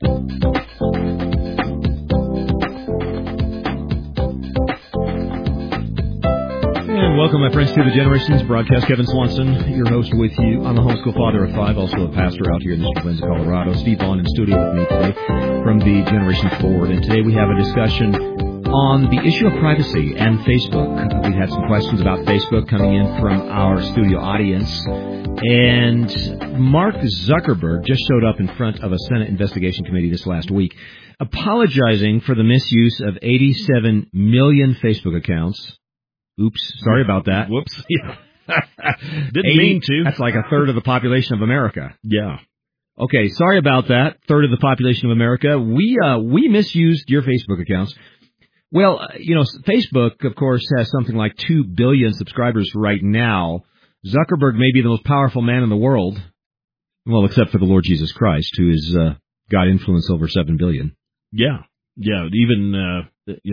And welcome, my friends, to the Generations Broadcast. Kevin Swanson, your host with you. I'm a homeschool father of 5, also a pastor out here in Mr. Glenns, Colorado. Steve Vaughn in studio with me today from the Generations Forward. And today we have a discussion on the issue of privacy and Facebook. We had some questions about Facebook coming in from our studio audience. And Mark Zuckerberg just showed up in front of a Senate investigation committee this last week, apologizing for the misuse of 87 million Facebook accounts. Oops, sorry about that. Whoops. Didn't mean to. That's like a third of the population of America. Yeah. Okay, sorry about that. Third of the population of America. We misused your Facebook accounts. Well, Facebook, of course, has something like 2 billion subscribers right now. Zuckerberg may be the most powerful man in the world. Well, except for the Lord Jesus Christ, who has got influence over 7 billion. Yeah. Yeah. Even,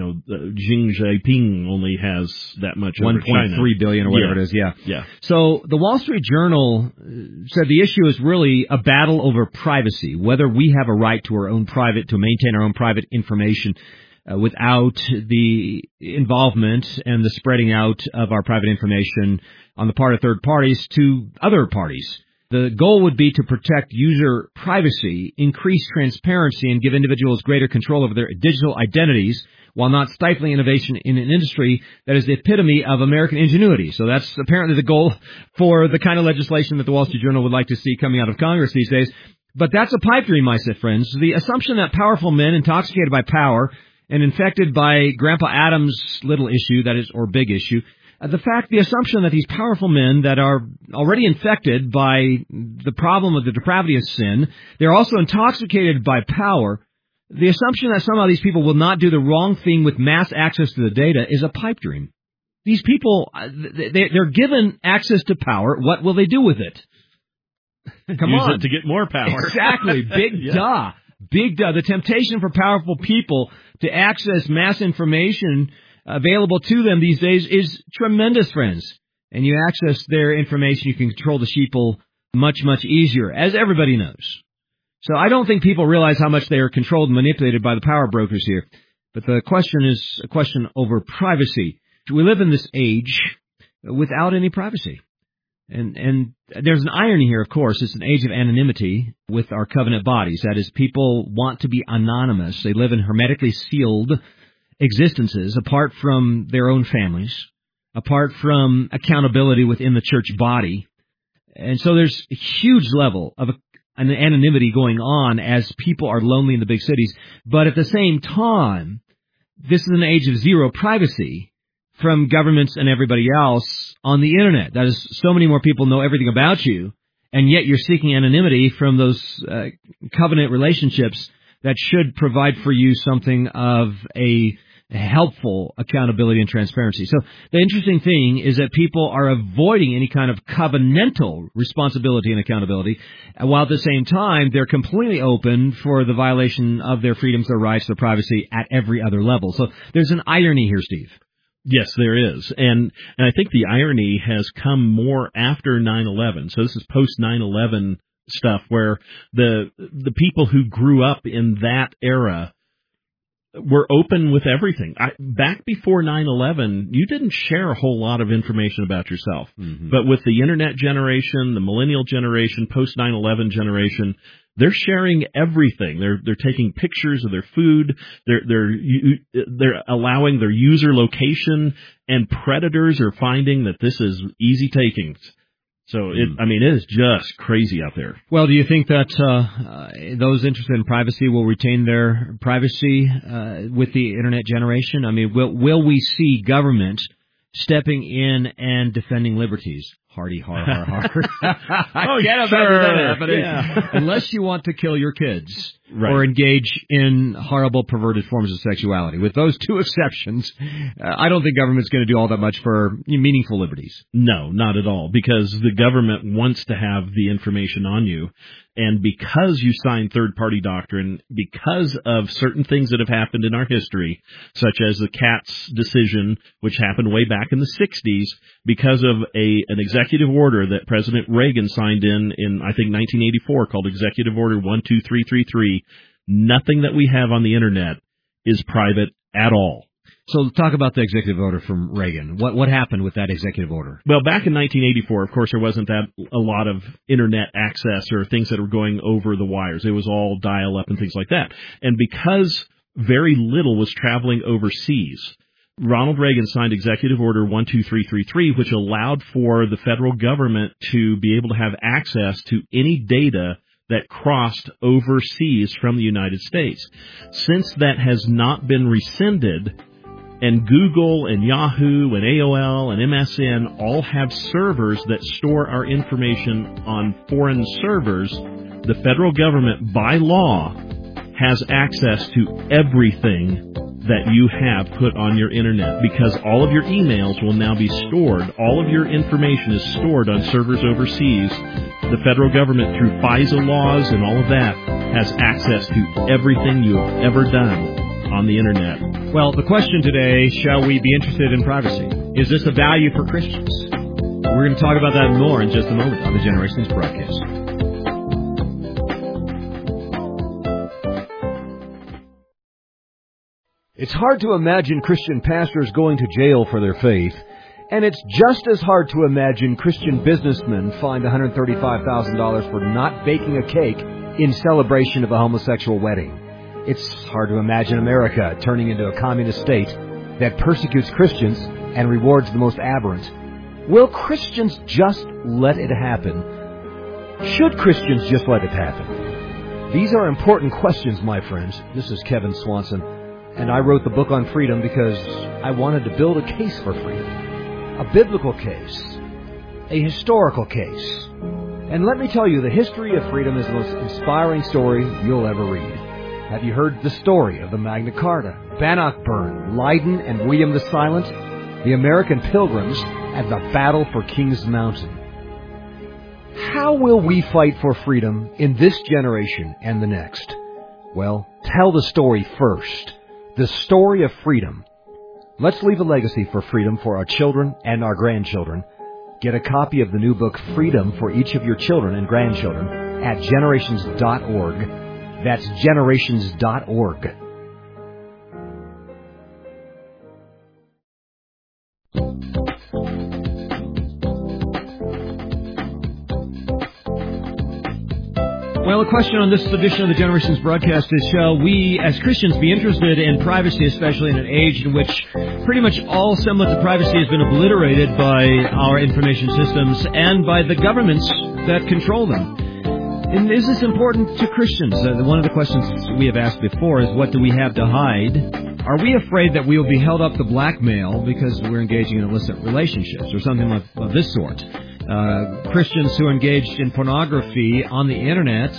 Xi Jinping only has that much over China. 1.3 billion or whatever it is. Yeah. Yeah. So the Wall Street Journal said the issue is really a battle over privacy, whether we have a right to maintain our own private information without the involvement and the spreading out of our private information on the part of third parties to other parties. The goal would be to protect user privacy, increase transparency, and give individuals greater control over their digital identities while not stifling innovation in an industry that is the epitome of American ingenuity. So that's apparently the goal for the kind of legislation that the Wall Street Journal would like to see coming out of Congress these days. But that's a pipe dream, my friends. The assumption that powerful men intoxicated by power and infected by Grandpa Adam's little issue, or big issue, the assumption that these powerful men that are already infected by the problem of the depravity of sin, they're also intoxicated by power. The assumption that somehow these people will not do the wrong thing with mass access to the data is a pipe dream. These people, they're given access to power. What will they do with it? Come Use on. it to get more power. Exactly. Big duh. Big duh. The temptation for powerful people to access mass information available to them these days is tremendous, friends. And you access their information, you can control the sheeple much, much easier, as everybody knows. So I don't think people realize how much they are controlled and manipulated by the power brokers here. But the question is a question over privacy. We live in this age without any privacy. And there's an irony here, of course. It's an age of anonymity with our covenant bodies. That is, people want to be anonymous. They live in hermetically sealed existences apart from their own families, apart from accountability within the church body. And so there's a huge level of an anonymity going on as people are lonely in the big cities. But at the same time, this is an age of zero privacy from governments and everybody else on the Internet. That is, so many more people know everything about you, and yet you're seeking anonymity from those covenant relationships that should provide for you something of a helpful accountability and transparency. So the interesting thing is that people are avoiding any kind of covenantal responsibility and accountability, while at the same time they're completely open for the violation of their freedoms, their rights, their privacy at every other level. So there's an irony here, Steve. Yes, there is. And I think the irony has come more after 9/11. So this is post 9/11 stuff where the people who grew up in that era were open with everything. Back before 9/11, you didn't share a whole lot of information about yourself. Mm-hmm. But with the internet generation, the millennial generation, post 9/11 generation, they're sharing everything. They're taking pictures of their food. They're allowing their user location, and predators are finding that this is easy takings. So it is just crazy out there. Well, do you think that those interested in privacy will retain their privacy with the internet generation? I mean, will we see government stepping in and defending liberties? Hardy, har, har, har. I can't imagine that happening. Yeah. Unless you want to kill your kids or engage in horrible, perverted forms of sexuality. With those two exceptions, I don't think government's going to do all that much for meaningful liberties. No, not at all, because the government wants to have the information on you. And because you signed third-party doctrine, because of certain things that have happened in our history, such as the Katz decision, which happened way back in the 60s, because of an executive order that President Reagan signed in I think, 1984, called Executive Order 12333, Nothing that we have on the internet is private at all. So talk about the executive order from Reagan. What happened with that executive order? Well, back in 1984, of course, there wasn't that a lot of internet access or things that were going over the wires. It was all dial-up and things like that. And because very little was traveling overseas, Ronald Reagan signed Executive Order 12333, which allowed for the federal government to be able to have access to any data that crossed overseas from the United States. Since that has not been rescinded, and Google and Yahoo and AOL and MSN all have servers that store our information on foreign servers, the federal government, by law, has access to everything that you have put on your internet, because all of your emails will now be stored. All of your information is stored on servers overseas. The federal government, through FISA laws and all of that, has access to everything you have ever done on the internet. Well, the question today, shall we be interested in privacy? Is this a value for Christians? We're going to talk about that more in just a moment on the Generations broadcast. It's hard to imagine Christian pastors going to jail for their faith, and it's just as hard to imagine Christian businessmen fined $135,000 for not baking a cake in celebration of a homosexual wedding. It's hard to imagine America turning into a communist state that persecutes Christians and rewards the most aberrant. Will Christians just let it happen? Should Christians just let it happen? These are important questions, my friends. This is Kevin Swanson, and I wrote the book on freedom because I wanted to build a case for freedom. A biblical case. A historical case. And let me tell you, the history of freedom is the most inspiring story you'll ever read. Have you heard the story of the Magna Carta, Bannockburn, Leiden, and William the Silent, the American Pilgrims, and the battle for King's Mountain? How will we fight for freedom in this generation and the next? Well, tell the story first. The story of freedom. Let's leave a legacy for freedom for our children and our grandchildren. Get a copy of the new book, Freedom for Each of Your Children and Grandchildren, at generations.org. That's generations.org. Well, the question on this edition of the Generations broadcast is, shall we as Christians be interested in privacy, especially in an age in which pretty much all semblance of privacy has been obliterated by our information systems and by the governments that control them? And is this important to Christians? One of the questions we have asked before is, what do we have to hide? Are we afraid that we will be held up to blackmail because we're engaging in illicit relationships or something of this sort? Christians who are engaged in pornography on the internet,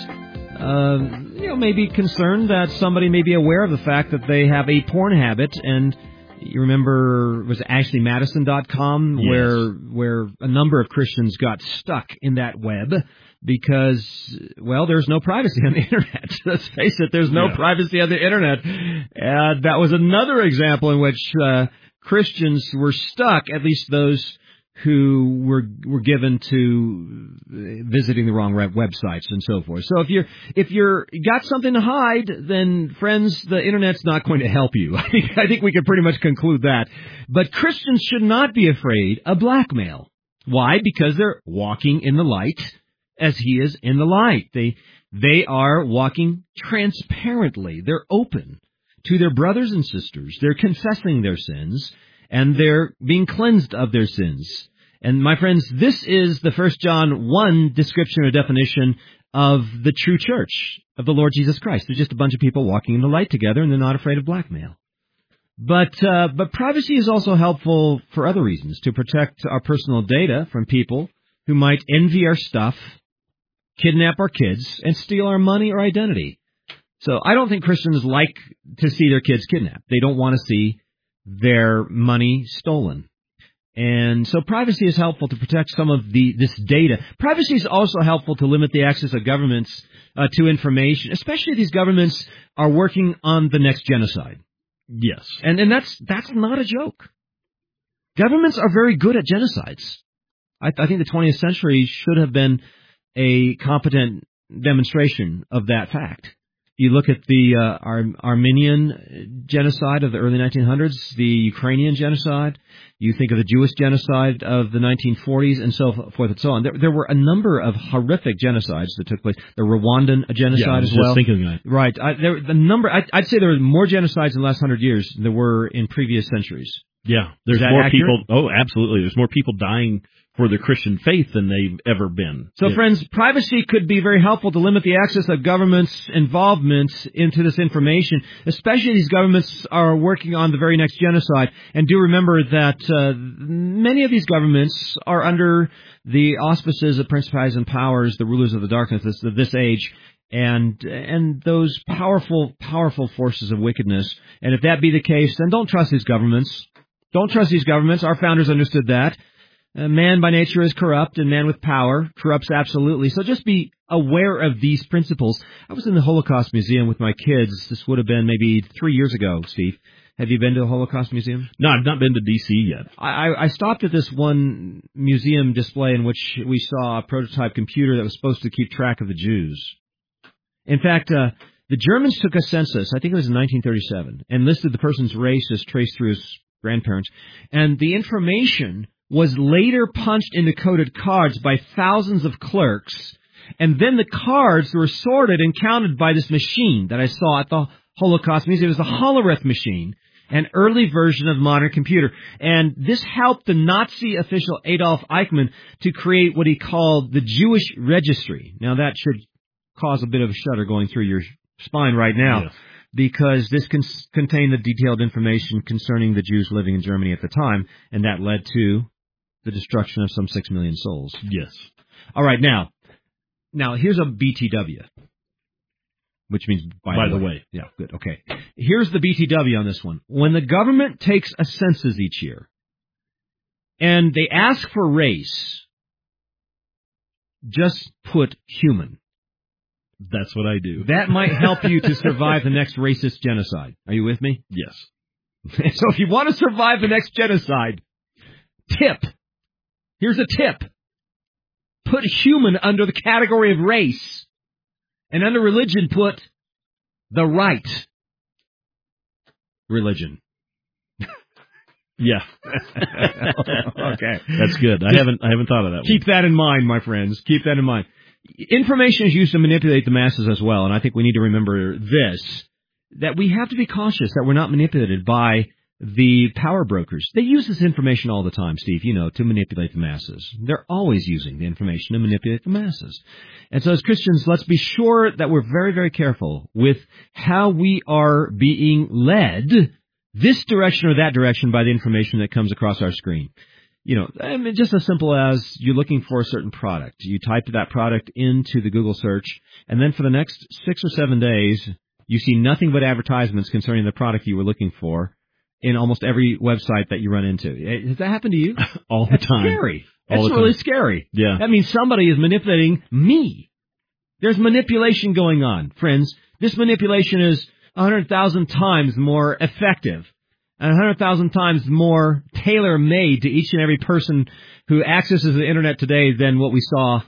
may be concerned that somebody may be aware of the fact that they have a porn habit. And you remember, was it AshleyMadison.com, yes, where a number of Christians got stuck in that web because, well, there's no privacy on the internet. Let's face it, there's no privacy on the internet. And that was another example in which Christians were stuck, at least those who were given to visiting the wrong websites and so forth. So if you're got something to hide, then friends, the internet's not going to help you. I think we can pretty much conclude that. But Christians should not be afraid of blackmail. Why? Because they're walking in the light as He is in the light. They are walking transparently. They're open to their brothers and sisters. They're confessing their sins, and they're being cleansed of their sins. And my friends, this is the 1 John 1 description or definition of the true church of the Lord Jesus Christ. They're just a bunch of people walking in the light together, and they're not afraid of blackmail. But privacy is also helpful for other reasons, to protect our personal data from people who might envy our stuff, kidnap our kids, and steal our money or identity. So I don't think Christians like to see their kids kidnapped. They don't want to see their money stolen. And so privacy is helpful to protect some of this data. Privacy is also helpful to limit the access of governments to information, especially if these governments are working on the next genocide. Yes. And that's not a joke. Governments are very good at genocides. I think the 20th century should have been a competent demonstration of that fact. You look at the Armenian genocide of the early 1900s, the Ukrainian genocide. You think of the Jewish genocide of the 1940s, and so forth and so on. There were a number of horrific genocides that took place. The Rwandan genocide as well. Just thinking that. Right. I'd say there were more genocides in the last 100 years than there were in previous centuries. Yeah, there's more people. Oh, absolutely. There's more people dying for their Christian faith than they've ever been. So, friends, privacy could be very helpful to limit the access of government's involvement into this information, especially these governments are working on the very next genocide. And do remember that many of these governments are under the auspices of principalities and powers, the rulers of the darkness of this age, and those powerful forces of wickedness. And if that be the case, then don't trust these governments. Don't trust these governments. Our founders understood that. Man by nature is corrupt, and man with power corrupts absolutely. So just be aware of these principles. I was in the Holocaust Museum with my kids. This would have been maybe 3 years ago, Steve. Have you been to the Holocaust Museum? No, I've not been to D.C. yet. I stopped at this one museum display in which we saw a prototype computer that was supposed to keep track of the Jews. In fact, the Germans took a census, I think it was in 1937, and listed the person's race as traced through his grandparents. And the information was later punched into coded cards by thousands of clerks, and then the cards were sorted and counted by this machine that I saw at the Holocaust Museum. It was a Hollerith machine, an early version of modern computer. And this helped the Nazi official Adolf Eichmann to create what he called the Jewish Registry. Now, that should cause a bit of a shudder going through your spine right now. Yes. Because this contained the detailed information concerning the Jews living in Germany at the time, and that led to the destruction of some 6 million souls. Yes. All right, now here's a BTW, which means by the way. Yeah, good, okay. Here's the BTW on this one. When the government takes a census each year, and they ask for race, just put human. That's what I do. That might help you to survive the next racist genocide. Are you with me? Yes. So if you want to survive the next genocide, here's a tip. Put human under the category of race. And under religion, put the right religion. Yeah. Okay. That's good. I haven't thought of that one. Keep that in mind, my friends. Keep that in mind. Information is used to manipulate the masses as well, and I think we need to remember this, that we have to be cautious that we're not manipulated by the power brokers. They use this information all the time, Steve, to manipulate the masses. They're always using the information to manipulate the masses. And so as Christians, let's be sure that we're very, very careful with how we are being led this direction or that direction by the information that comes across our screen. Just as simple as you're looking for a certain product. You type that product into the Google search, and then for the next 6 or 7 days, you see nothing but advertisements concerning the product you were looking for in almost every website that you run into. Has that happened to you? All the time. That's scary. That's really scary. Yeah. That means somebody is manipulating me. There's manipulation going on. Friends, this manipulation is 100,000 times more effective and 100,000 times more tailor-made to each and every person who accesses the Internet today than what we saw,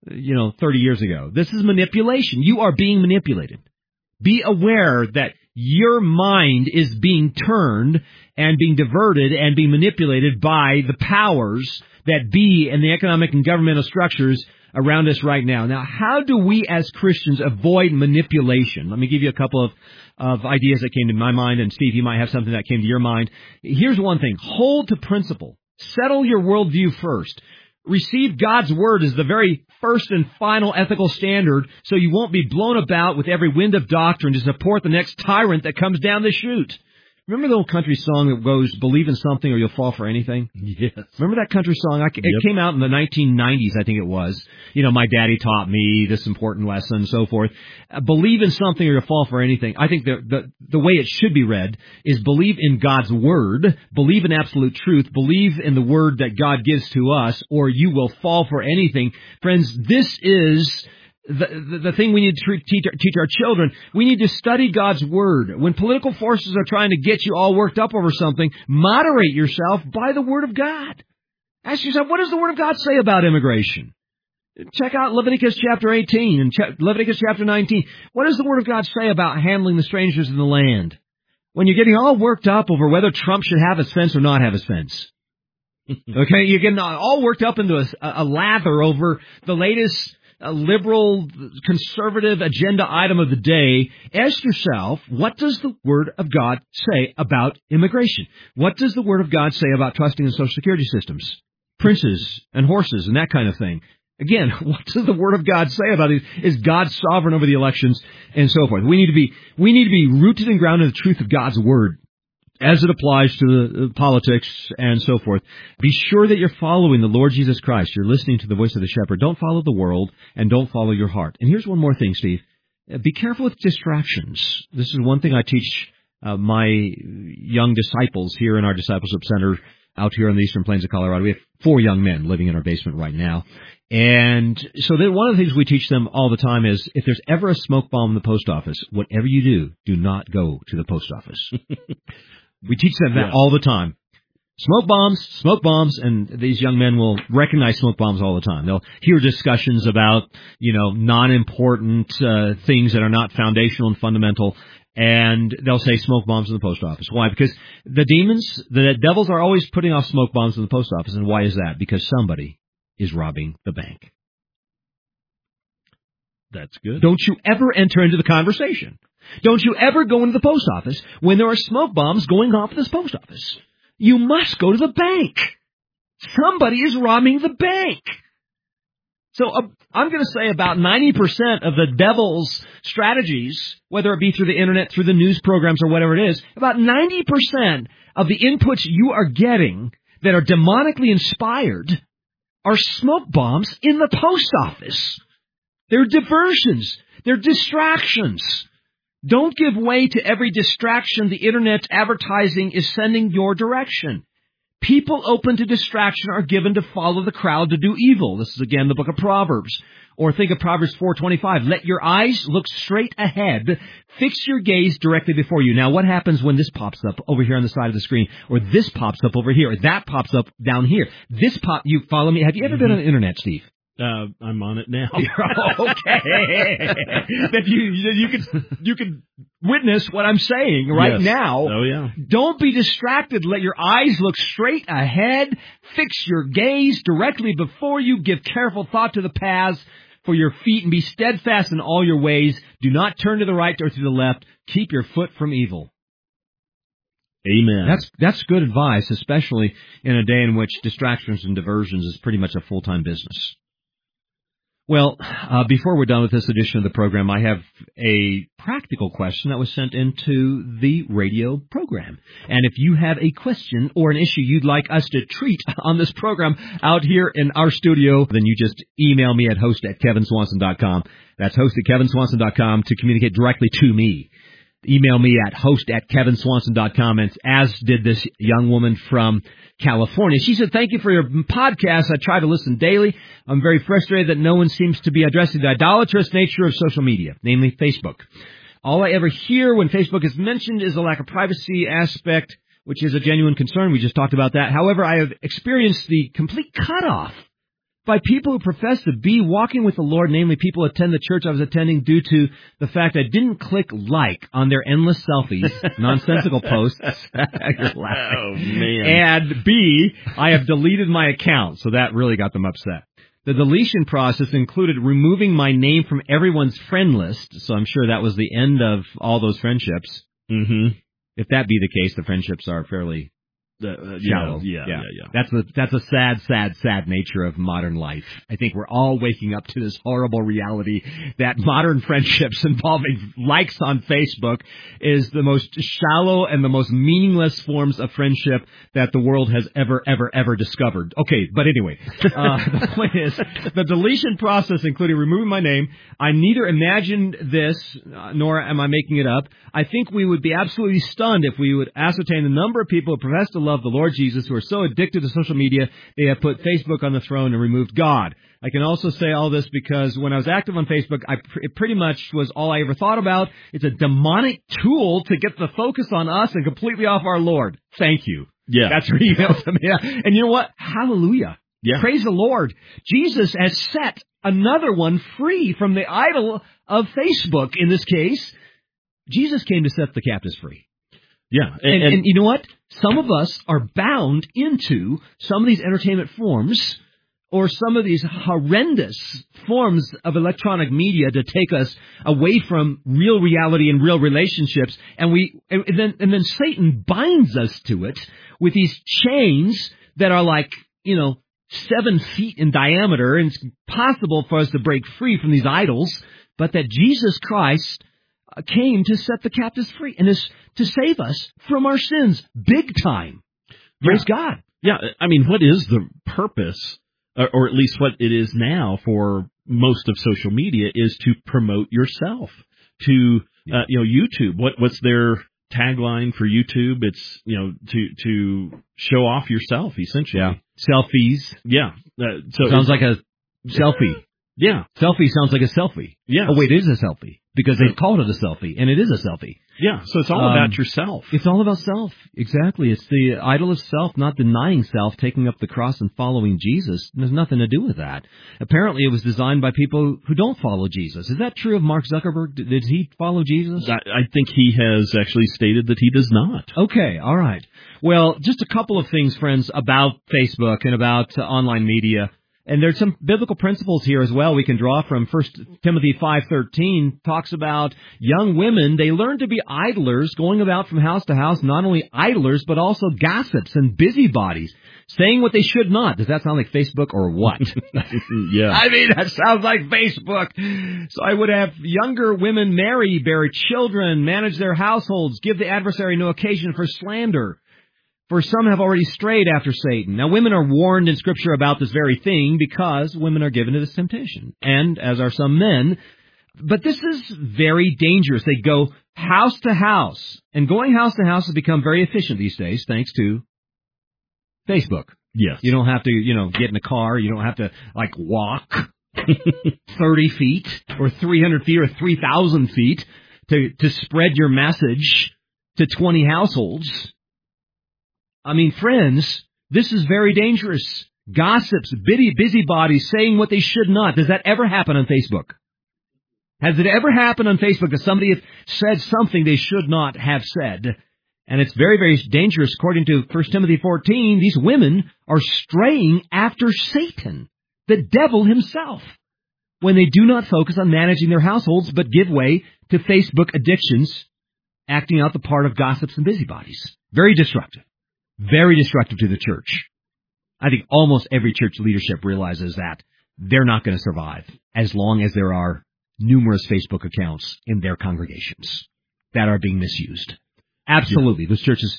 30 years ago. This is manipulation. You are being manipulated. Be aware that your mind is being turned and being diverted and being manipulated by the powers that be in the economic and governmental structures around us right now. Now, how do we as Christians avoid manipulation? Let me give you a couple of ideas that came to my mind, and Steve, you might have something that came to your mind. Here's one thing. Hold to principle. Settle your worldview first. Receive God's Word as the very first and final ethical standard so you won't be blown about with every wind of doctrine to support the next tyrant that comes down the chute. Remember the old country song that goes, believe in something or you'll fall for anything? Yes. Remember that country song? It came out in the 1990s, I think it was. My daddy taught me this important lesson and so forth. Believe in something or you'll fall for anything. I think the way it should be read is believe in God's Word, believe in absolute truth, believe in the Word that God gives to us, or you will fall for anything. Friends, this is the thing we need to teach our children. We need to study God's Word. When political forces are trying to get you all worked up over something, moderate yourself by the Word of God. Ask yourself, what does the Word of God say about immigration? Check out Leviticus chapter 18 and Leviticus chapter 19. What does the Word of God say about handling the strangers in the land? When you're getting all worked up over whether Trump should have a fence or not have a fence. Okay, you're getting all worked up into a lather over the latest liberal, conservative agenda item of the day. Ask yourself, what does the Word of God say about immigration? What does the Word of God say about trusting in Social Security systems, princes and horses and that kind of thing? Again, what does the Word of God say about it? Is God sovereign over the elections and so forth? We need to be rooted and grounded in the truth of God's Word as it applies to the politics and so forth. Be sure that you're following the Lord Jesus Christ. You're listening to the voice of the shepherd. Don't follow the world and don't follow your heart. And here's one more thing, Steve. Be careful with distractions. This is one thing I teach my young disciples here in our discipleship center out here on the eastern plains of Colorado. We have 4 young men living in our basement right now. And so one of the things we teach them all the time is if there's ever a smoke bomb in the post office, whatever you do not go to the post office. We teach them that all the time. Smoke bombs, and these young men will recognize smoke bombs all the time. They'll hear discussions about, non-important things that are not foundational and fundamental, and they'll say smoke bombs in the post office. Why? Because the devils are always putting off smoke bombs in the post office, and why is that? Because somebody is robbing the bank. That's good. Don't you ever enter into the conversation. Don't you ever go into the post office when there are smoke bombs going off at this post office. You must go to the bank. Somebody is robbing the bank. So I'm going to say about 90% of the devil's strategies, whether it be through the internet, through the news programs, or whatever it is, about 90% of the inputs you are getting that are demonically inspired are smoke bombs in the post office. They're diversions. They're distractions. Don't give way to every distraction the internet advertising is sending your direction. People open to distraction are given to follow the crowd to do evil. This is again the book of Proverbs. Or think of Proverbs 4:25. Let your eyes look straight ahead. Fix your gaze directly before you. Now, what happens when this pops up over here on the side of the screen? Or this pops up over here? Or that pops up down here? You follow me? Have you ever been on the internet, Steve? I'm on it now. Okay. That you can witness what I'm saying right now. Oh, yeah. Don't be distracted. Let your eyes look straight ahead. Fix your gaze directly before you. Give careful thought to the paths for your feet and be steadfast in all your ways. Do not turn to the right or to the left. Keep your foot from evil. Amen. That's good advice, especially in a day in which distractions and diversions is pretty much a full-time business. Well, before we're done with this edition of the program, I have a practical question that was sent into the radio program. And if you have a question or an issue you'd like us to treat on this program out here in our studio, then you just email me at host@kevinswanson.com. That's host@kevinswanson.com to communicate directly to me. Email me at host@kevinswanson.com, and as did this young woman from California. She said, thank you for your podcast. I try to listen daily. I'm very frustrated that no one seems to be addressing the idolatrous nature of social media, namely Facebook. All I ever hear when Facebook is mentioned is the lack of privacy aspect, which is a genuine concern. We just talked about that. However, I have experienced the complete cutoff by people who profess to be walking with the Lord, namely people who attend the church I was attending, due to the fact I didn't click like on their endless selfies, nonsensical posts. You're laughing. Oh, man. And B, I have deleted my account, so that really got them upset. The deletion process included removing my name from everyone's friend list, so I'm sure that was the end of all those friendships. Mm-hmm. If that be the case, the friendships are fairly shallow. Yeah. That's a sad nature of modern life. I think we're all waking up to this horrible reality that modern friendships involving likes on Facebook is the most shallow and the most meaningless forms of friendship that the world has ever discovered. Okay, but anyway, the point is, the deletion process included removing my name. I neither imagined this, nor am I making it up. I think we would be absolutely stunned if we would ascertain the number of people who profess to love the Lord Jesus, who are so addicted to social media, they have put Facebook on the throne and removed God. I can also say all this because when I was active on Facebook, it pretty much was all I ever thought about. It's a demonic tool to get the focus on us and completely off our Lord. Thank you. Yeah. That's your email to me. And you know what? Hallelujah. Yeah. Praise the Lord. Jesus has set another one free from the idol of Facebook in this case. Jesus came to set the captives free. Yeah. And you know what? Some of us are bound into some of these entertainment forms or some of these horrendous forms of electronic media to take us away from real reality and real relationships. And then Satan binds us to it with these chains that are like, 7 feet in diameter, and it's possible for us to break free from these idols, but that Jesus Christ came to set the captives free and is to save us from our sins big time. Praise God. Yeah, I mean, what is the purpose, or at least what it is now for most of social media, is to promote yourself to, YouTube. What's their tagline for YouTube? It's, to show off yourself, essentially. Yeah. Selfies. Yeah. So sounds like a selfie. Yeah. Selfie sounds like a selfie. Yeah. Oh, wait, it is a selfie because they've called it a selfie, and it is a selfie. Yeah. So it's all about yourself. It's all about self. Exactly. It's the idol of self, not denying self, taking up the cross and following Jesus. There's nothing to do with that. Apparently, it was designed by people who don't follow Jesus. Is that true of Mark Zuckerberg? Did he follow Jesus? I think he has actually stated that he does not. Okay. All right. Well, just a couple of things, friends, about Facebook and about online media. And there's some biblical principles here as well we can draw from. 1 Timothy 5:13 talks about young women. They learn to be idlers, going about from house to house, not only idlers, but also gossips and busybodies, saying what they should not. Does that sound like Facebook or what? Yeah. I mean, that sounds like Facebook. So I would have younger women marry, bear children, manage their households, give the adversary no occasion for slander. For some have already strayed after Satan. Now, women are warned in Scripture about this very thing because women are given to this temptation, and as are some men. But this is very dangerous. They go house to house, and going house to house has become very efficient these days, thanks to Facebook. Yes. You don't have to, get in a car. You don't have to, walk 30 feet or 300 feet or 3,000 feet to spread your message to 20 households. I mean, friends, this is very dangerous. Gossips, busybodies saying what they should not. Does that ever happen on Facebook? Has it ever happened on Facebook that somebody has said something they should not have said? And it's very, very dangerous. According to 1 Timothy 14, these women are straying after Satan, the devil himself, when they do not focus on managing their households, but give way to Facebook addictions, acting out the part of gossips and busybodies. Very destructive. Very destructive to the church. I think almost every church leadership realizes that they're not going to survive as long as there are numerous Facebook accounts in their congregations that are being misused. Absolutely. Those churches,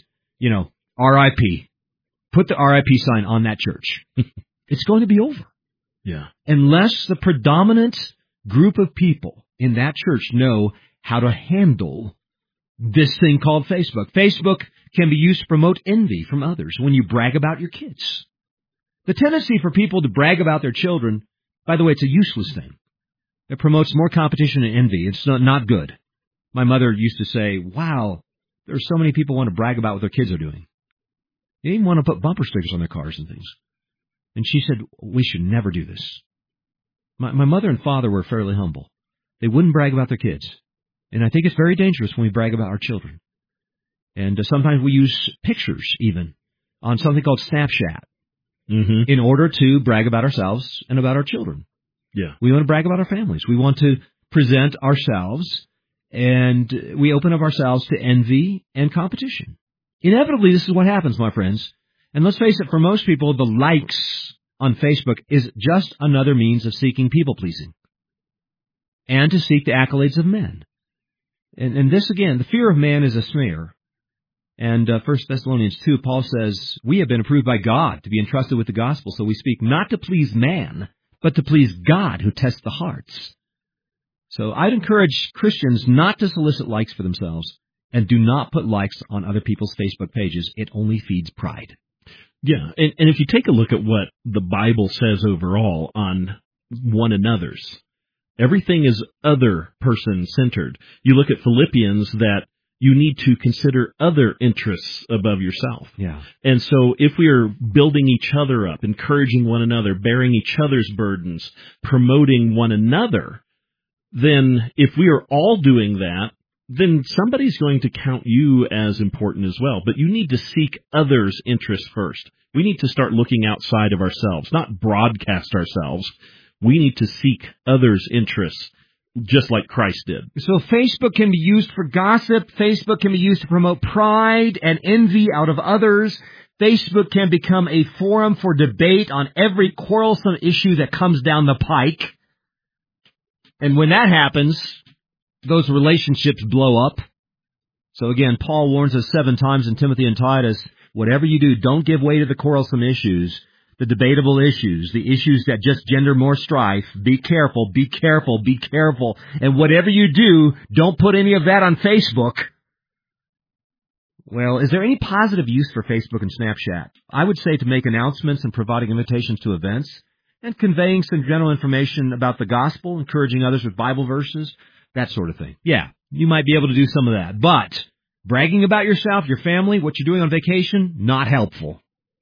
RIP. Put the RIP sign on that church. It's going to be over. Yeah. Unless the predominant group of people in that church know how to handle this thing called Facebook. Facebook can be used to promote envy from others when you brag about your kids. The tendency for people to brag about their children, by the way, it's a useless thing. It promotes more competition and envy. It's not good. My mother used to say, wow, there are so many people who want to brag about what their kids are doing. They even want to put bumper stickers on their cars and things. And she said, we should never do this. My mother and father were fairly humble. They wouldn't brag about their kids. And I think it's very dangerous when we brag about our children. And sometimes we use pictures even on something called Snapchat in order to brag about ourselves and about our children. Yeah. We want to brag about our families. We want to present ourselves, and we open up ourselves to envy and competition. Inevitably, this is what happens, my friends. And let's face it, for most people, the likes on Facebook is just another means of seeking people-pleasing and to seek the accolades of men. And this, again, the fear of man is a snare. And 1 Thessalonians 2, Paul says, we have been approved by God to be entrusted with the gospel, so we speak not to please man, but to please God who tests the hearts. So I'd encourage Christians not to solicit likes for themselves, and do not put likes on other people's Facebook pages. It only feeds pride. Yeah, and if you take a look at what the Bible says overall on one another's, everything is other person-centered. You look at Philippians that you need to consider other interests above yourself. Yeah. And so if we are building each other up, encouraging one another, bearing each other's burdens, promoting one another, then if we are all doing that, then somebody's going to count you as important as well. But you need to seek others' interests first. We need to start looking outside of ourselves, not broadcast ourselves. We need to seek others' interests, just like Christ did. So Facebook can be used for gossip. Facebook can be used to promote pride and envy out of others. Facebook can become a forum for debate on every quarrelsome issue that comes down the pike. And when that happens, those relationships blow up. So again, Paul warns us 7 times in Timothy and Titus, whatever you do, don't give way to the quarrelsome issues, the debatable issues, the issues that just gender more strife. Be careful, be careful, be careful. And whatever you do, don't put any of that on Facebook. Well, is there any positive use for Facebook and Snapchat? I would say to make announcements and providing invitations to events and conveying some general information about the gospel, encouraging others with Bible verses, that sort of thing. Yeah, you might be able to do some of that. But bragging about yourself, your family, what you're doing on vacation, not helpful.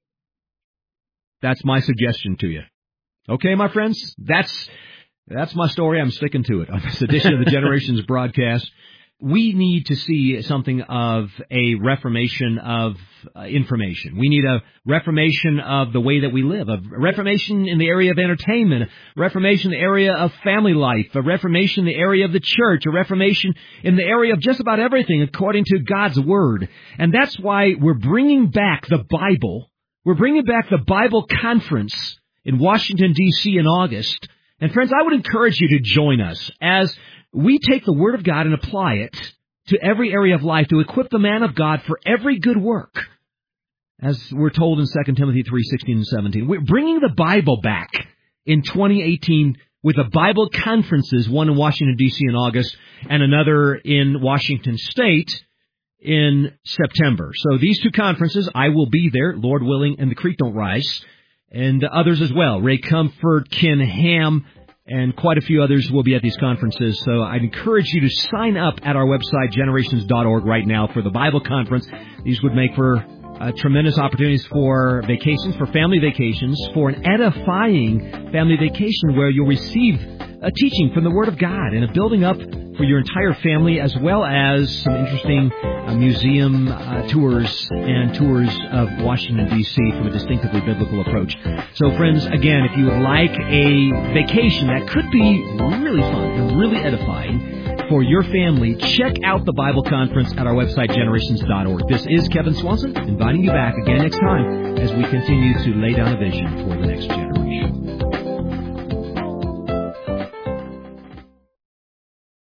That's my suggestion to you. Okay, my friends? That's my story. I'm sticking to it on this edition of the Generations broadcast. We need to see something of a reformation of information. We need a reformation of the way that we live, a reformation in the area of entertainment, a reformation in the area of family life, a reformation in the area of the church, a reformation in the area of just about everything according to God's Word. And that's why we're bringing back the Bible. We're bringing back the Bible Conference in Washington, D.C. in August. And friends, I would encourage you to join us as we take the Word of God and apply it to every area of life to equip the man of God for every good work. As we're told in 2 Timothy 3:16 and 17. We're bringing the Bible back in 2018 with the Bible conferences, one in Washington, D.C. in August and another in Washington State in September. So these 2 conferences, I will be there, Lord willing, and the creek don't rise, and others as well. Ray Comfort, Ken Ham, and quite a few others will be at these conferences. So I'd encourage you to sign up at our website, generations.org, right now for the Bible Conference. These would make for tremendous opportunities for vacations, for family vacations, for an edifying family vacation where you'll receive a teaching from the Word of God and a building up for your entire family, as well as some interesting museum tours and tours of Washington, D.C. from a distinctively biblical approach. So, friends, again, if you would like a vacation that could be really fun and really edifying for your family, check out the Bible Conference at our website, generations.org. This is Kevin Swanson, inviting you back again next time as we continue to lay down a vision for the next generation.